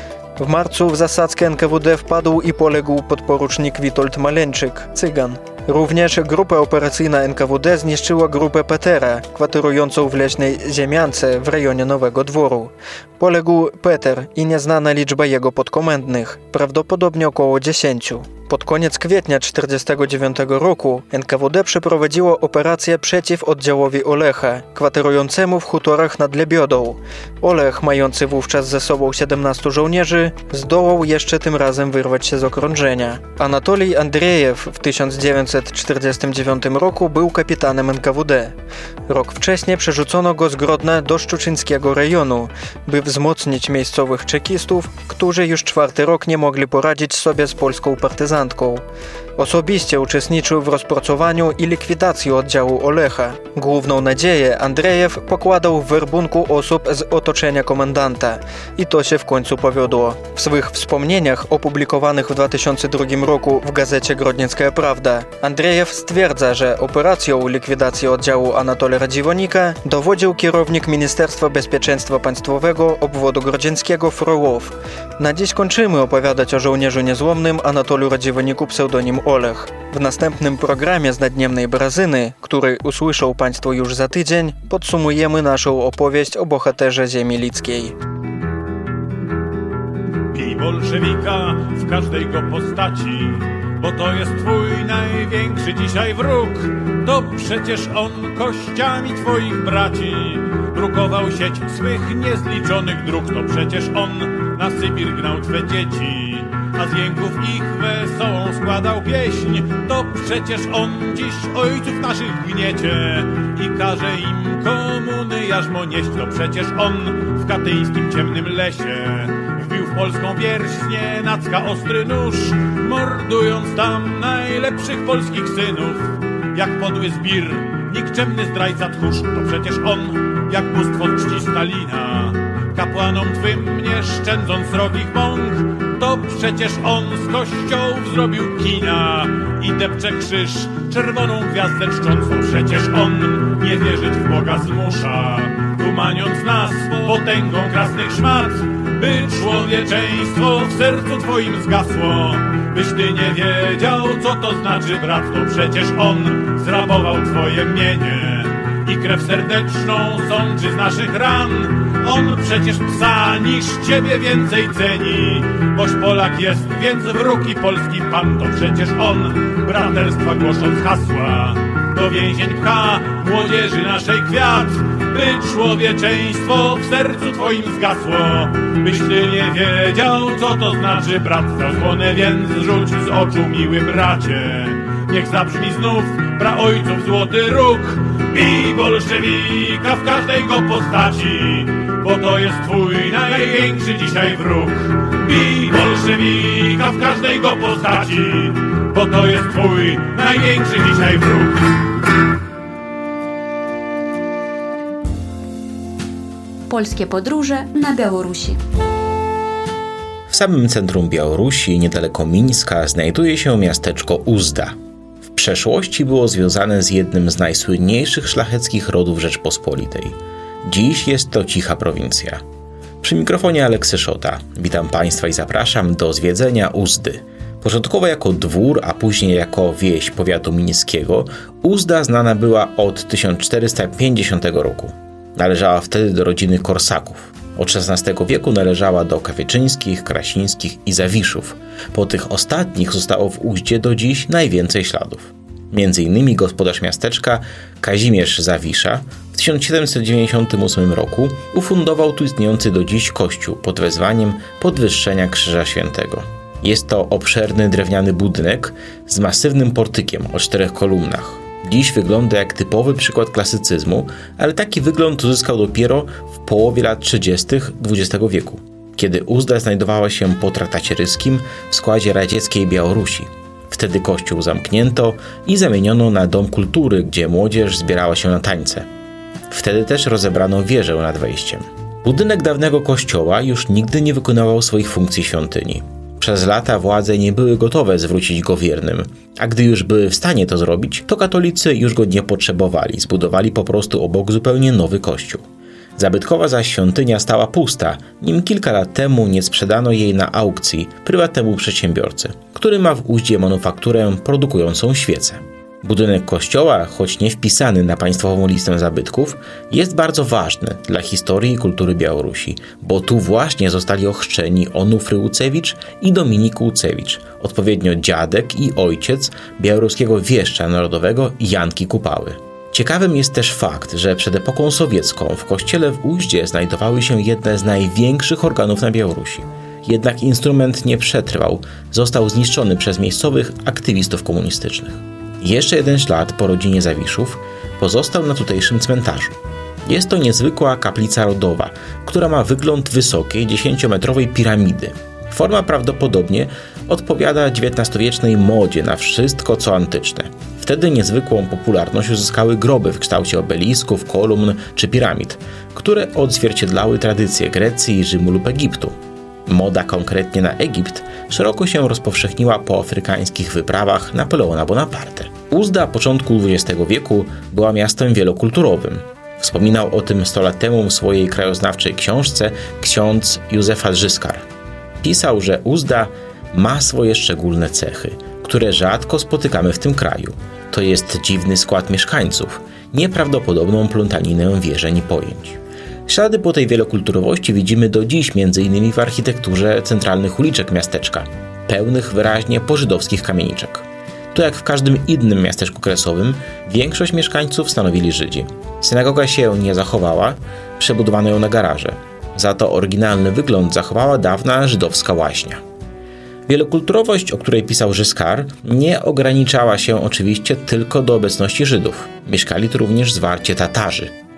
W marcu w zasadzkę N K W D wpadł i poległ podporucznik Witold Maleńczyk, Cygan. Również grupa operacyjna N K W D zniszczyła grupę Petera, kwaterującą w leśnej ziemiance w rejonie Nowego Dworu. Poległ Peter i nieznana liczba jego podkomendnych, prawdopodobnie około dziesięciu. Pod koniec kwietnia tysiąc dziewięćset czterdziestego dziewiątego roku N K W D przeprowadziło operację przeciw oddziałowi Olecha, kwaterującemu w hutorach nad Lebiodą. Olech, mający wówczas ze sobą siedemnastu żołnierzy, zdołał jeszcze tym razem wyrwać się z okrążenia. Anatolij Andrzejew w tysiąc dziewięćset czterdziestym dziewiątym roku był kapitanem N K W D. Rok wcześniej przerzucono go z Grodna do Szczuczyńskiego rejonu, by wzmocnić miejscowych czekistów, którzy już czwarty rok nie mogli poradzić sobie z polską partyzantką. Osobiście uczestniczył w rozpracowaniu i likwidacji oddziału Olecha. Główną nadzieję Andrzejew pokładał w werbunku osób z otoczenia komendanta. I to się w końcu powiodło. W swych wspomnieniach opublikowanych w dwa tysiące drugim roku w gazecie Grodnicka Prawda Andrzejew stwierdza, że operacją likwidacji oddziału Anatola Radziwonika dowodził kierownik Ministerstwa Bezpieczeństwa Państwowego obwodu grodzieńskiego Frołow. Na dziś kończymy opowiadać o żołnierzu niezłomnym Anatoliu Radziwoniku pseudonim Olech. W następnym programie z Nadniemnej Berazyny, który usłyszą Państwo już za tydzień, podsumujemy naszą opowieść o bohaterze ziemi lickiej. Bij bolszewika w każdej go postaci, bo to jest twój największy dzisiaj wróg. To przecież on kościami twoich braci drukował sieć swych niezliczonych dróg. To przecież on na Sybir gnał twe dzieci, a z jęków ich wesołą składał pieśń. To przecież on dziś ojców naszych gniecie i każe im komuny jarzmo nieść. To przecież on w katyńskim ciemnym lesie w wbił w polską wierś znienacka ostry nóż, mordując tam najlepszych polskich synów. Jak podły zbir, nikczemny zdrajca tchórz, to przecież on, jak bóstwo czci Stalina. Kapłanom twym nie szczędząc srogich mąk, to przecież on z kościołów zrobił kina i depcze krzyż czerwoną gwiazdę czczącą. Przecież on nie wierzyć w Boga zmusza, tumaniąc nas potęgą krasnych szmat, by człowieczeństwo w sercu twoim zgasło. Byś ty nie wiedział, co to znaczy brat, to przecież on zrabował twoje mienie i krew serdeczną sączy z naszych ran. On przecież psa niż ciebie więcej ceni, boś Polak jest, więc wróg i polski pan. To przecież on braterstwa głosząc hasła do więzień pcha młodzieży naszej kwiat, by człowieczeństwo w sercu twoim zgasło. Byś ty nie wiedział, co to znaczy brat, zasłonę więc rzuć z oczu, miły bracie. Niech zabrzmi znów praojców złoty róg, bij bolszewika w każdej go postaci, bo to jest twój największy dzisiaj wróg. Bij bolszewika w każdej go postaci, bo to jest twój największy dzisiaj wróg. Polskie podróże na Białorusi. W samym centrum Białorusi, niedaleko Mińska, znajduje się miasteczko Uzda. W przeszłości było związane z jednym z najsłynniejszych szlacheckich rodów Rzeczpospolitej. Dziś jest to cicha prowincja. Przy mikrofonie Aleksy Szota. Witam Państwa i zapraszam do zwiedzenia Uzdy. Początkowo jako dwór, a później jako wieś powiatu mińskiego, Uzda znana była od tysiąc czterysta pięćdziesiątego roku. Należała wtedy do rodziny Korsaków. Od szesnastego wieku należała do Kawieczyńskich, Krasińskich i Zawiszów. Po tych ostatnich zostało w Uzdzie do dziś najwięcej śladów. Między innymi gospodarz miasteczka Kazimierz Zawisza w tysiąc siedemset dziewięćdziesiątym ósmym roku ufundował tu istniejący do dziś kościół pod wezwaniem Podwyższenia Krzyża Świętego. Jest to obszerny drewniany budynek z masywnym portykiem o czterech kolumnach. Dziś wygląda jak typowy przykład klasycyzmu, ale taki wygląd uzyskał dopiero w połowie lat trzydziestych dwudziestego wieku, kiedy Uzda znajdowała się po traktacie ryskim w składzie radzieckiej Białorusi. Wtedy kościół zamknięto i zamieniono na dom kultury, gdzie młodzież zbierała się na tańce. Wtedy też rozebrano wieżę nad wejściem. Budynek dawnego kościoła już nigdy nie wykonywał swoich funkcji świątyni. Przez lata władze nie były gotowe zwrócić go wiernym, a gdy już były w stanie to zrobić, to katolicy już go nie potrzebowali, zbudowali po prostu obok zupełnie nowy kościół. Zabytkowa zaś świątynia stała pusta, nim kilka lat temu nie sprzedano jej na aukcji prywatnemu przedsiębiorcy, który ma w Uzdzie manufakturę produkującą świece. Budynek kościoła, choć nie wpisany na państwową listę zabytków, jest bardzo ważny dla historii i kultury Białorusi, bo tu właśnie zostali ochrzczeni Onufry Łucewicz i Dominik Łucewicz, odpowiednio dziadek i ojciec białoruskiego wieszcza narodowego Janki Kupały. Ciekawym jest też fakt, że przed epoką sowiecką w kościele w Uzdzie znajdowały się jedne z największych organów na Białorusi. Jednak instrument nie przetrwał, został zniszczony przez miejscowych aktywistów komunistycznych. Jeszcze jeden ślad po rodzinie Zawiszów pozostał na tutejszym cmentarzu. Jest to niezwykła kaplica rodowa, która ma wygląd wysokiej, dziesięciometrowej piramidy. Forma prawdopodobnie odpowiada dziewiętnastowiecznej modzie na wszystko, co antyczne. Wtedy niezwykłą popularność uzyskały groby w kształcie obelisków, kolumn czy piramid, które odzwierciedlały tradycje Grecji, Rzymu lub Egiptu. Moda konkretnie na Egipt szeroko się rozpowszechniła po afrykańskich wyprawach Napoleona Bonaparte. Uzda początku dwudziestego wieku była miastem wielokulturowym. Wspominał o tym sto lat temu w swojej krajoznawczej książce ksiądz Józef Drzyskar. Pisał, że Uzda ma swoje szczególne cechy, które rzadko spotykamy w tym kraju. To jest dziwny skład mieszkańców, nieprawdopodobną plątaninę wierzeń i pojęć. Ślady po tej wielokulturowości widzimy do dziś m.in. w architekturze centralnych uliczek miasteczka, pełnych wyraźnie pożydowskich kamieniczek. Tu jak w każdym innym miasteczku kresowym, większość mieszkańców stanowili Żydzi. Synagoga się nie zachowała, przebudowano ją na garaże. Za to oryginalny wygląd zachowała dawna żydowska łaźnia. Wielokulturowość, o której pisał Drzyskar, nie ograniczała się oczywiście tylko do obecności Żydów. Mieszkali tu również zwarcie Tatarzy.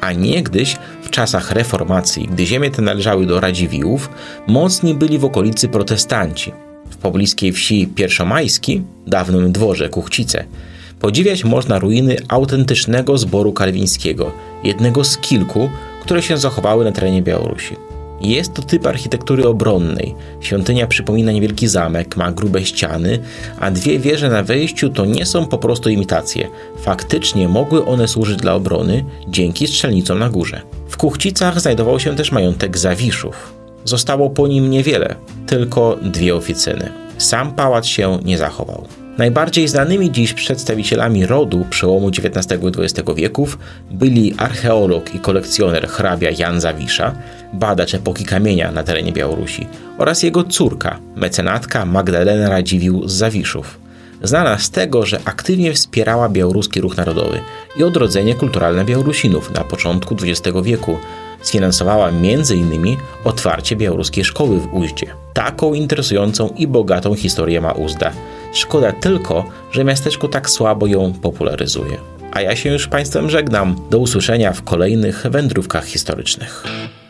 A niegdyś, w czasach reformacji, gdy ziemie te należały do Radziwiłłów, mocni byli w okolicy protestanci. W pobliskiej wsi Pierwszomajski, dawnym dworze Kuchcice, podziwiać można ruiny autentycznego zboru kalwińskiego, jednego z kilku, które się zachowały na terenie Białorusi. Jest to typ architektury obronnej. Świątynia przypomina niewielki zamek, ma grube ściany, a dwie wieże na wejściu to nie są po prostu imitacje. Faktycznie mogły one służyć dla obrony dzięki strzelnicom na górze. W Kuchcicach znajdował się też majątek Zawiszów. Zostało po nim niewiele, tylko dwie oficyny. Sam pałac się nie zachował. Najbardziej znanymi dziś przedstawicielami rodu przełomu dziewiętnastego i dwudziestego wieków byli archeolog i kolekcjoner hrabia Jan Zawisza, badacz epoki kamienia na terenie Białorusi oraz jego córka, mecenatka Magdalena Radziwiłł z Zawiszów, znana z tego, że aktywnie wspierała białoruski ruch narodowy i odrodzenie kulturalne Białorusinów na początku dwudziestego wieku. Sfinansowała między innymi otwarcie białoruskiej szkoły w Uździe. Taką interesującą i bogatą historię ma Uzda. Szkoda tylko, że miasteczko tak słabo ją popularyzuje. A ja się już Państwem żegnam. Do usłyszenia w kolejnych wędrówkach historycznych.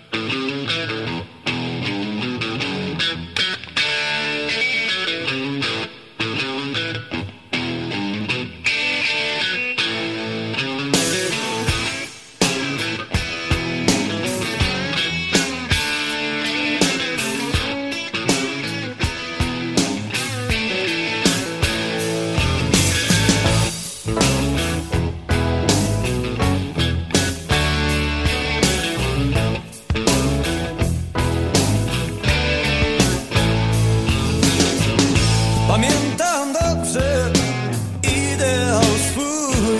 Pamiętam dobrze ideał swój,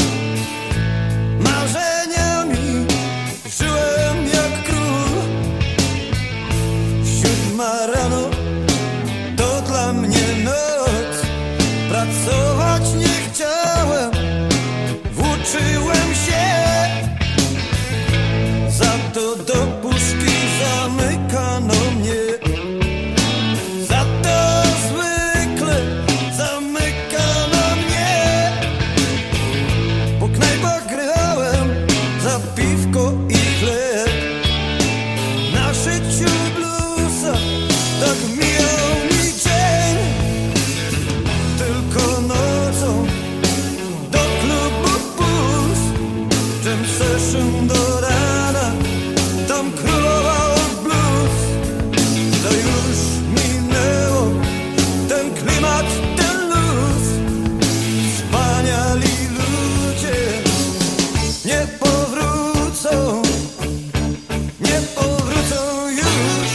marzeniami żyłem jak król. Siódma rano to dla mnie noc, pracować nie chciałem, włóczyłem się. Za to do puszki zamykano mnie. Do rana, tam królował blues. To już minęło, ten klimat, ten luz. Wspaniali ludzie nie powrócą, nie powrócą już.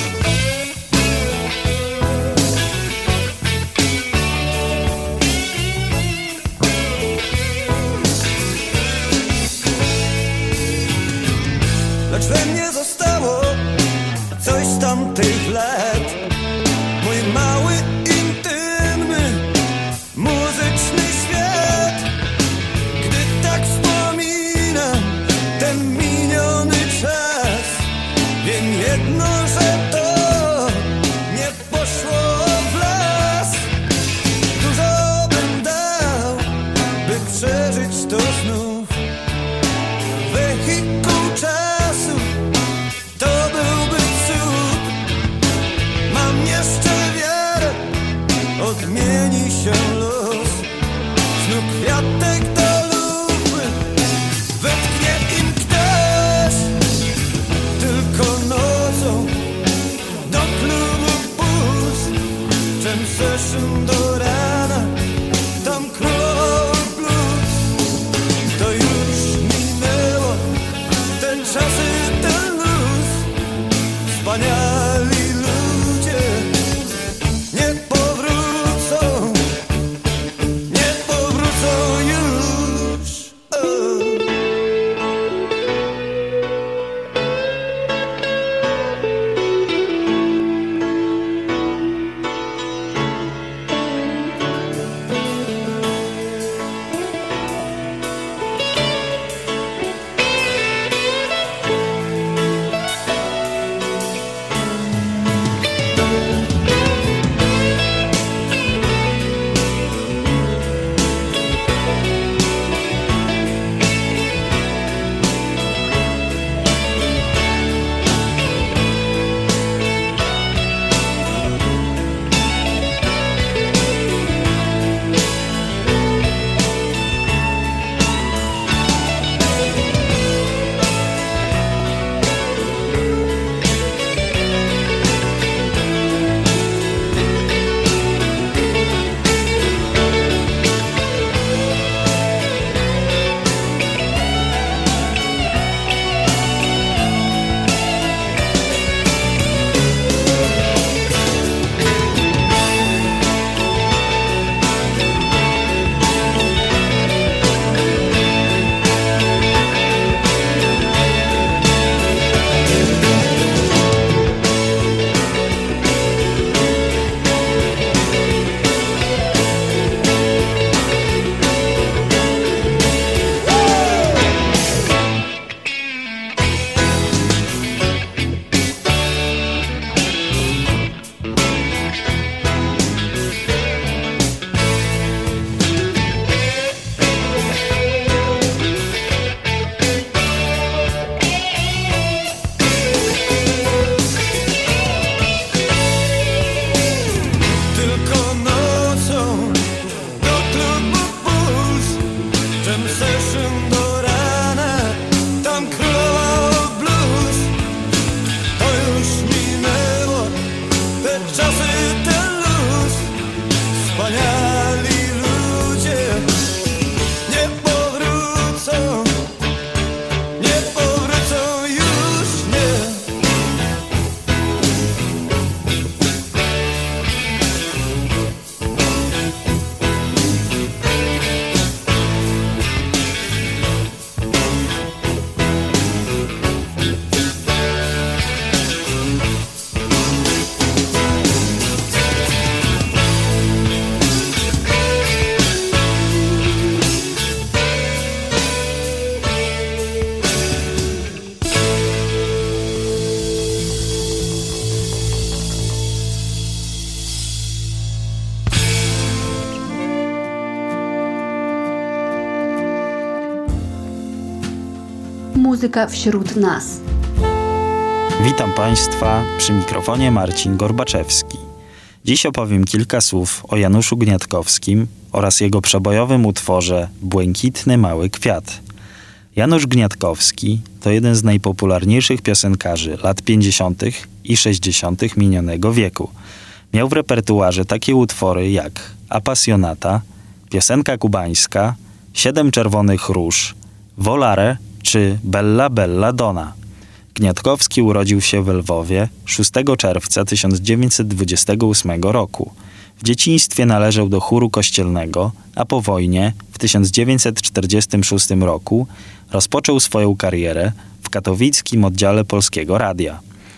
Lecz we mnie zostało coś z tamtych lat. Mój mały, intymny, muzyczny świat. Gdy tak wspominam ten miniony czas, wiem jedno, że to nie poszło w las. Dużo bym dał, by przeżyć to znów. Wehikuł czasu, to byłby cud. Mam jeszcze wiarę, odmieni się los. Znów kwiatek do lupy wetknie im ktoś. Tylko nocą do klubu pust, czym session do rana, tam królował blues. To już minęło, ten czas i ten luz. Wspaniali ludzie nie powrócą, nie powrócą już. muzyka wśród nas. Witam Państwa, przy mikrofonie Marcin Gorbaczewski. Dziś opowiem kilka słów o Januszu Gniatkowskim oraz jego przebojowym utworze Błękitny mały kwiat. Janusz Gniatkowski to jeden z najpopularniejszych piosenkarzy lat pięćdziesiątych i sześćdziesiątych minionego wieku. Miał w repertuarze takie utwory jak Apasjonata, Piosenka kubańska, Siedem czerwonych róż, Volare czy Bella Bella Donna. Gniatkowski urodził się w Lwowie szóstego czerwca tysiąc dziewięćset dwudziestego ósmego roku. W dzieciństwie należał do chóru kościelnego, a po wojnie w tysiąc dziewięćset czterdziestym szóstym roku rozpoczął swoją karierę w katowickim oddziale Polskiego Radia.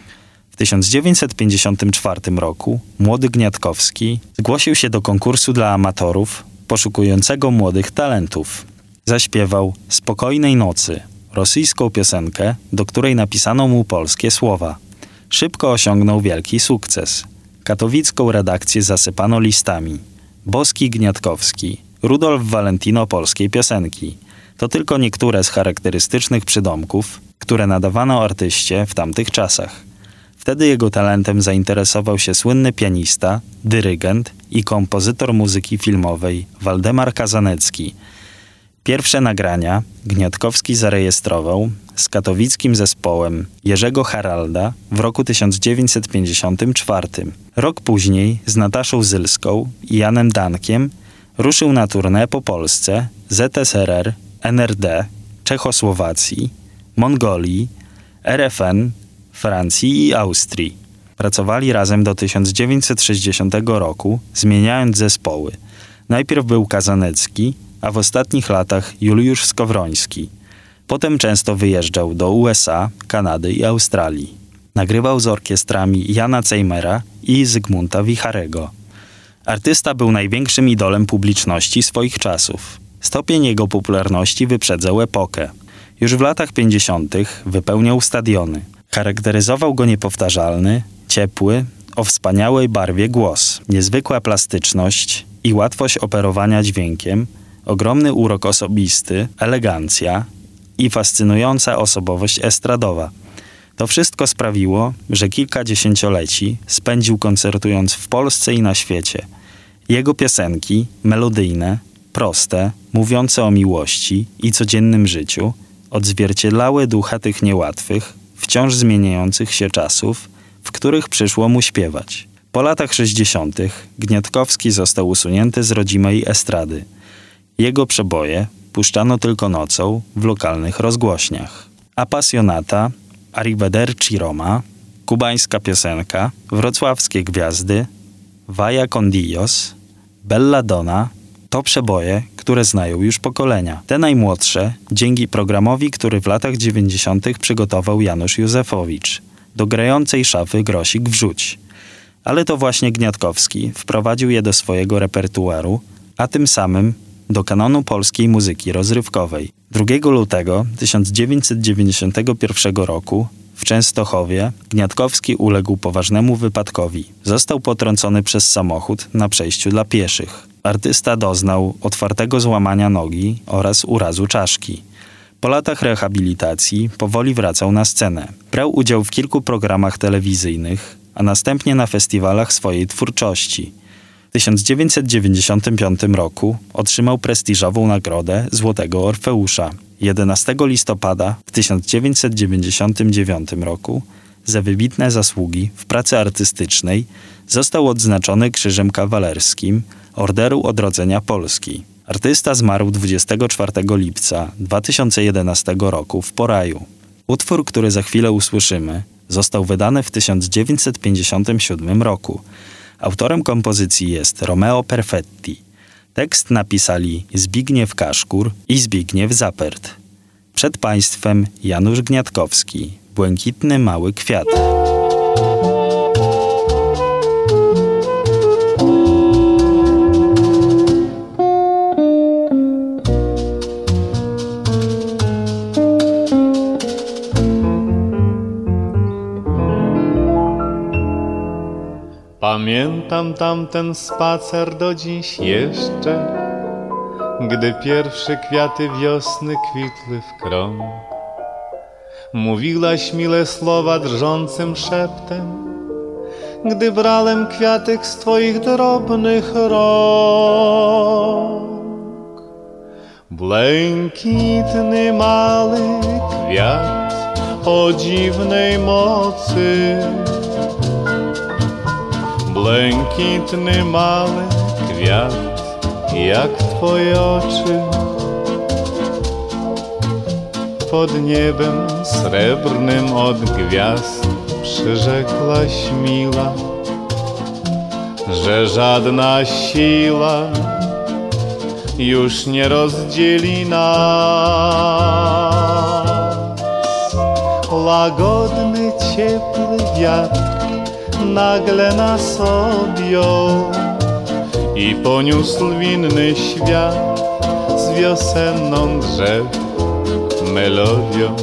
W tysiąc dziewięćset pięćdziesiątym czwartym roku młody Gniatkowski zgłosił się do konkursu dla amatorów poszukującego młodych talentów. Zaśpiewał Spokojnej nocy, rosyjską piosenkę, do której napisano mu polskie słowa. Szybko osiągnął wielki sukces. Katowicką redakcję zasypano listami. Boski Gniatkowski, Rudolf Valentino polskiej piosenki. To tylko niektóre z charakterystycznych przydomków, które nadawano artyście w tamtych czasach. Wtedy jego talentem zainteresował się słynny pianista, dyrygent i kompozytor muzyki filmowej Waldemar Kazanecki. Pierwsze nagrania Gniatkowski zarejestrował z katowickim zespołem Jerzego Haralda w roku tysiąc dziewięćset pięćdziesiątym czwartym. Rok później z Nataszą Zylską i Janem Dankiem ruszył na tournée po Polsce, Z S R R, N R D, Czechosłowacji, Mongolii, R F N, Francji i Austrii. Pracowali razem do tysiąc dziewięćset sześćdziesiątego roku, zmieniając zespoły. Najpierw był Kazanecki, a w ostatnich latach Juliusz Skowroński. Potem często wyjeżdżał do U S A, Kanady i Australii. Nagrywał z orkiestrami Jana Ceimera i Zygmunta Wicharego. Artysta był największym idolem publiczności swoich czasów. Stopień jego popularności wyprzedzał epokę. Już w latach pięćdziesiątych wypełniał stadiony. Charakteryzował go niepowtarzalny, ciepły, o wspaniałej barwie głos, niezwykła plastyczność i łatwość operowania dźwiękiem, ogromny urok osobisty, elegancja i fascynująca osobowość estradowa. To wszystko sprawiło, że kilka dziesięcioleci spędził koncertując w Polsce i na świecie. Jego piosenki, melodyjne, proste, mówiące o miłości i codziennym życiu, odzwierciedlały ducha tych niełatwych, wciąż zmieniających się czasów, w których przyszło mu śpiewać. Po latach sześćdziesiątych Gniatkowski został usunięty z rodzimej estrady. Jego przeboje puszczano tylko nocą w lokalnych rozgłośniach. Apasjonata, Arrivederci Roma, kubańska piosenka, wrocławskie gwiazdy, Vaya con Dios, Bella Donna to przeboje, które znają już pokolenia. Te najmłodsze dzięki programowi, który w latach dziewięćdziesiątych przygotował Janusz Józefowicz. Do grającej szafy grosik wrzuć. Ale to właśnie Gniatkowski wprowadził je do swojego repertuaru, a tym samym do kanonu polskiej muzyki rozrywkowej. drugiego lutego tysiąc dziewięćset dziewięćdziesiątego pierwszego roku w Częstochowie Gniatkowski uległ poważnemu wypadkowi. Został potrącony przez samochód na przejściu dla pieszych. Artysta doznał otwartego złamania nogi oraz urazu czaszki. Po latach rehabilitacji powoli wracał na scenę. Brał udział w kilku programach telewizyjnych, a następnie na festiwalach swojej twórczości. W tysiąc dziewięćset dziewięćdziesiątym piątym roku otrzymał prestiżową nagrodę Złotego Orfeusza. jedenastego listopada w tysiąc dziewięćset dziewięćdziesiątym dziewiątym roku za wybitne zasługi w pracy artystycznej został odznaczony Krzyżem Kawalerskim Orderu Odrodzenia Polski. Artysta zmarł dwudziestego czwartego lipca dwa tysiące jedenastego roku w Poraju. Utwór, który za chwilę usłyszymy, został wydany w tysiąc dziewięćset pięćdziesiątym siódmym roku. Autorem kompozycji jest Romeo Perfetti. Tekst napisali Zbigniew Kaszkur i Zbigniew Zapert. Przed Państwem Janusz Gniatkowski. Błękitny mały kwiat. Pamiętam tamten spacer do dziś jeszcze, gdy pierwsze kwiaty wiosny kwitły w kron. Mówiłaś mile słowa drżącym szeptem, gdy brałem kwiatek z twoich drobnych rąk. Błękitny mały kwiat o dziwnej mocy, błękitny mały kwiat jak twoje oczy. Pod niebem srebrnym od gwiazd przyrzekłaś mila, że żadna siła już nie rozdzieli nas. Łagodny, ciepły wiatr nagle nas objął i poniósł winny świat z wiosenną drzew melodią.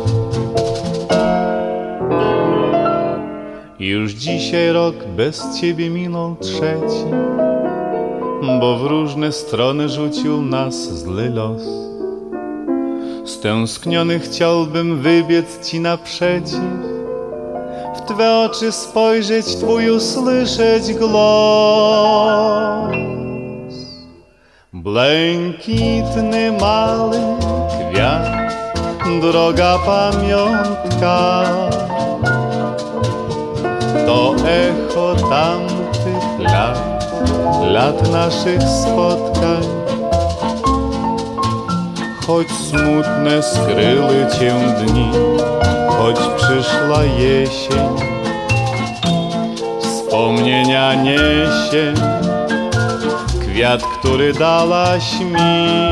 Już dzisiaj rok bez ciebie minął trzeci, bo w różne strony rzucił nas zły los. Stęskniony chciałbym wybiec ci naprzeciw, w twe oczy spojrzeć, twój usłyszeć głos. Błękitny mały kwiat, droga pamiątka, to echo tamtych lat, lat naszych spotkań. Choć smutne skryły cię dni, choć przyszła jesień, wspomnienia niesie kwiat, który dałaś mi.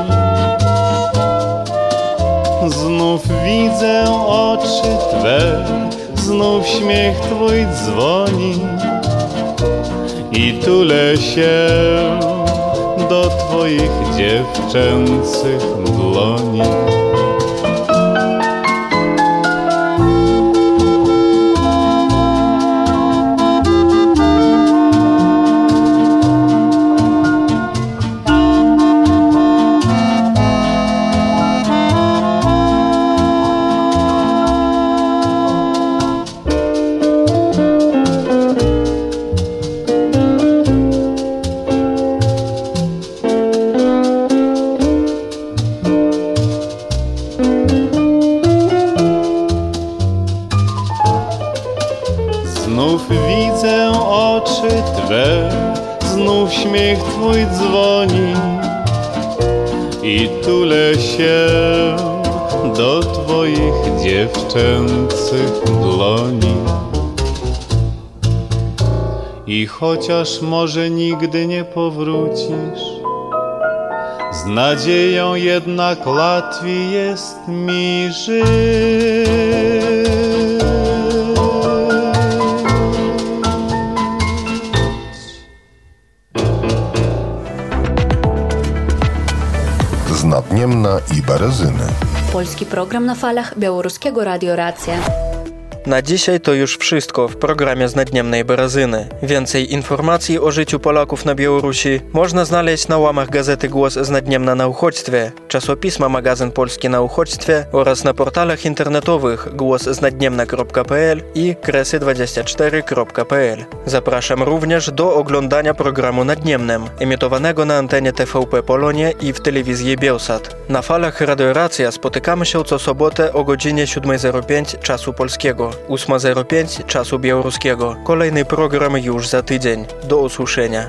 Znów widzę oczy twe, znów śmiech twój dzwoni i tulę się do twoich dziewczęcych dłoni. Znów widzę oczy twe, znów śmiech twój dzwoni i tulę się do twoich dziewczęcych dłoni. I chociaż może nigdy nie powrócisz, z nadzieją jednak łatwiej jest mi żyć. Znadniemna i Berezyny. Polski program na falach Białoruskiego Radio Racja. Na dzisiaj to już wszystko w programie Znadniemnej Berezyny. Więcej informacji o życiu Polaków na Białorusi można znaleźć na łamach gazety Głos Znadniemna na uchodźstwie, czasopisma Magazyn Polski na uchodźstwie oraz na portalach internetowych głos znadniemna kropka p l i kresy dwadzieścia cztery kropka p l. Zapraszam również do oglądania programu Nadniemnem, emitowanego na antenie T V P Polonie i w telewizji Bielsat. Na falach Radio Racja spotykamy się co sobotę o godzinie siódma zero pięć czasu polskiego, ósma zero pięć czasu białoruskiego. Kolejny program już za tydzień. Do usłyszenia.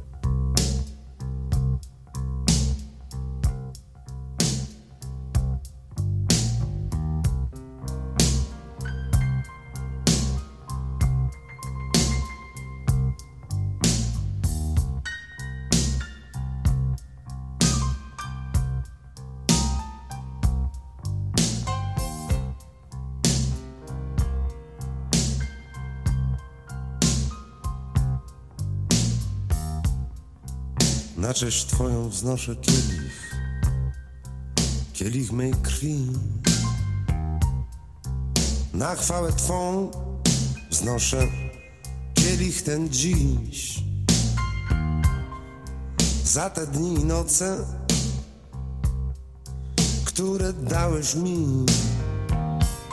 Na cześć twoją wznoszę kielich, kielich mej krwi. Na chwałę twą wznoszę kielich ten dziś. Za te dni i noce, które dałeś mi.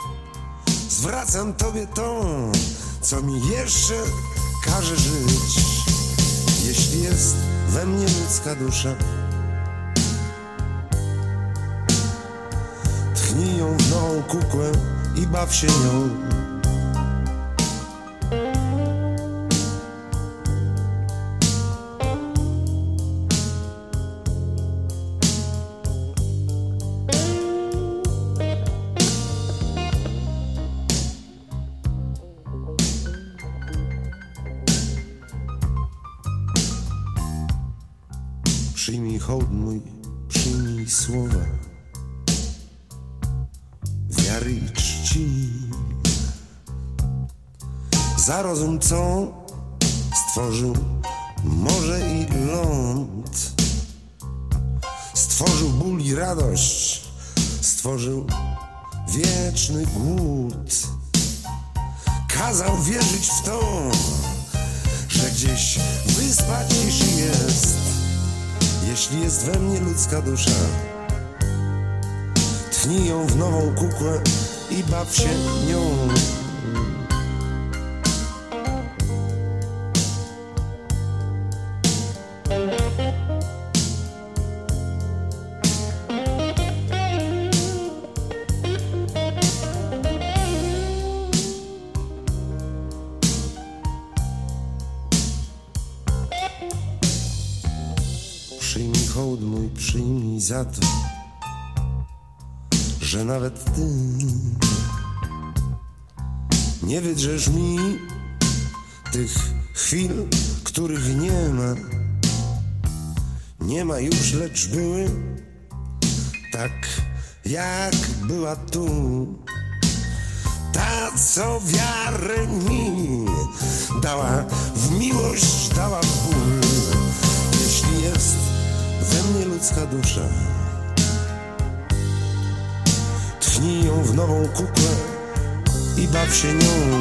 zwracam tobie to, co mi jeszcze każe żyć. Jeśli jest we mnie ludzka dusza, tchnij ją w nową kukłę i baw się nią. Przyjmij hołd mój, przyjmij słowa wiary i czci. Za rozum, co stworzył morze i ląd, stworzył ból i radość, stworzył wieczny głód. Kazał wierzyć w to, że gdzieś wyspa ciszy jest. Jeśli jest we mnie ludzka dusza, tchnij ją w nową kukłę i baw się nią. Przyjmij hołd mój, przyjmij za to, że nawet ty nie wydrzesz mi tych chwil, których nie ma. Nie ma już, lecz były, tak jak była tu. Ta, co wiarę mi dała w miłość, dała w ból. Jeśli jest we mnie ludzka dusza, tchnij ją w nową kukłę i baw się nią.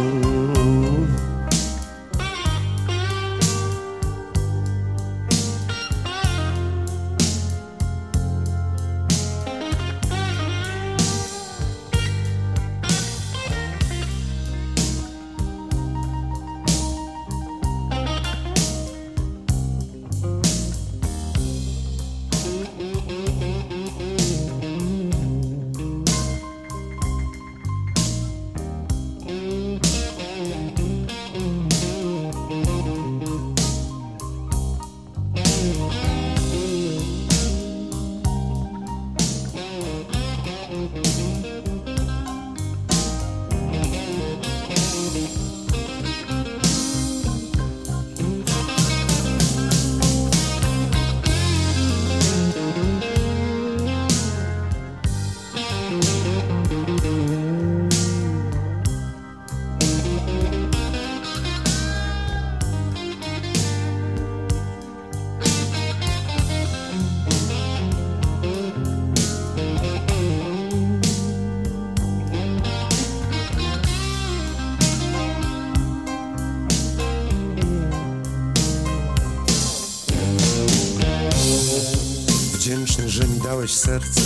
Wdzięczny, że mi dałeś serce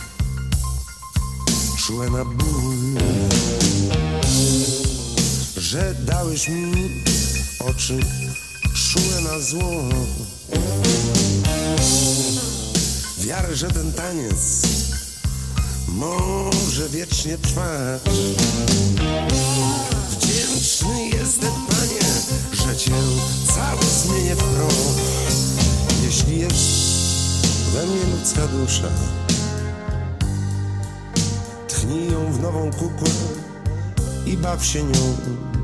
czułe na ból, że dałeś mi oczy czułe na zło. Wiarę, że ten taniec może wiecznie trwać. Wdzięczny jestem, Panie, że Cię cały zmienię w proch. Jeśli jest we mnie ludzka dusza, tchnij ją w nową kukłę i baw się nią.